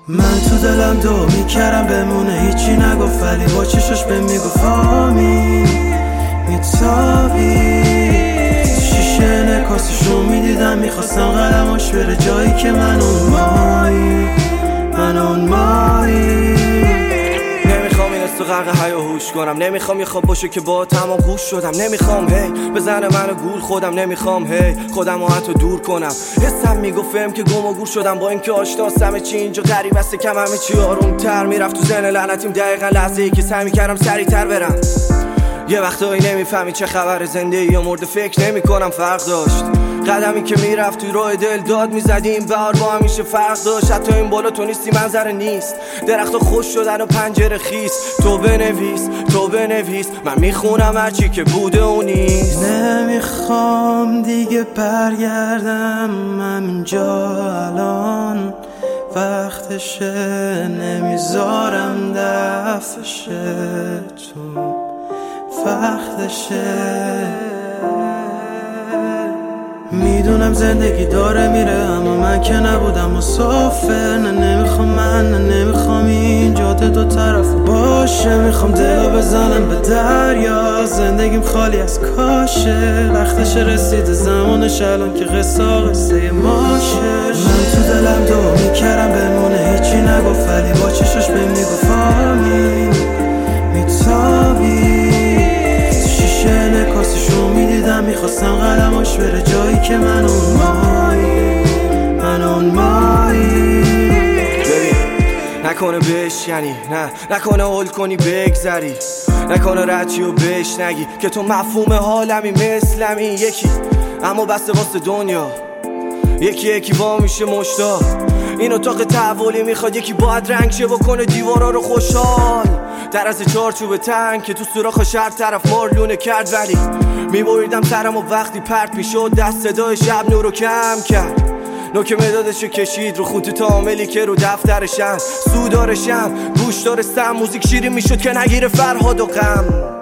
من تو دلم دو میکردم بمونه هیچی نگفت ولی با چشاش به میگفت آمین میتابی شیشه نکاسشو میدیدم میخواستم قلماش بره جایی که من اون مایی نمیخوام این استو غرق هیاهوش کنم، نمیخوام یه خواب باشه که با تمام گوش شدم، نمیخوام هی بزنه منو گول خودم، نمیخوام هی خودم رو حتی دور کنم. حسم میگفتم که گم و گور شدم با اینکه آشناستم چی اینجا غریب است کم همه چی آرومتر میرفت تو ذهن لعنتیم دقیقا لحظه ای که سعی میکردم سریعتر برم. یه وقتایی نمیفهمی چه خبر زنده یا مرده فکر نمی کنم فرق داشت قدمی که میرفت توی راه دل داد میزدیم بهار با همیشه فرق داشت. حتی این بالا تو نیستی منظره نیست، درخت خوش شدن و پنجره خیس. تو بنویس من میخونم هرچی که بوده و نیست. نمیخوام دیگه برگردم همینجا الان وقتشه، نمیذارم دفشه تو وقتشه. میدونم زندگی داره میره اما من که نبودم مسافر. نه نمیخوام این جاده دو طرف باشه، میخوام دلو بزنم به دریا. زندگیم خالی از کاشه، وقتش رسیده زمانش الان که قصه ماشه. من تو دلم دو میکردم بمونه هیچی نگفت ولی با چشاش به میگفت آمین میتابی شیشه نکاسشو میدیدم میخواستم قلماش بره جایی که من اون مایی. ببین نکنه بشکنی، نکنه هول کنی بگذری، نکنه رچی و بشنگی که تو مفهوم حالمی مثلمی یکی اما بسته واسه دنیا یکی وا میشه مشتاق. این اتاق تحولی میخواد یکی باید رنگ شه بکنه دیوارا رو خوشحال. در از چارچوب تنگ که تو سوراخ هر طرف مارلونه کرد ولی میبریدم سرم و وقتی پرت میشد دست صدای شب نورو کم کرد. نوک مدادشو کشید رو خونت تاملی که رو دفترشن سودارشم گوش دارستم موزیک شیرین میشد که نگیره فرهاد و غم.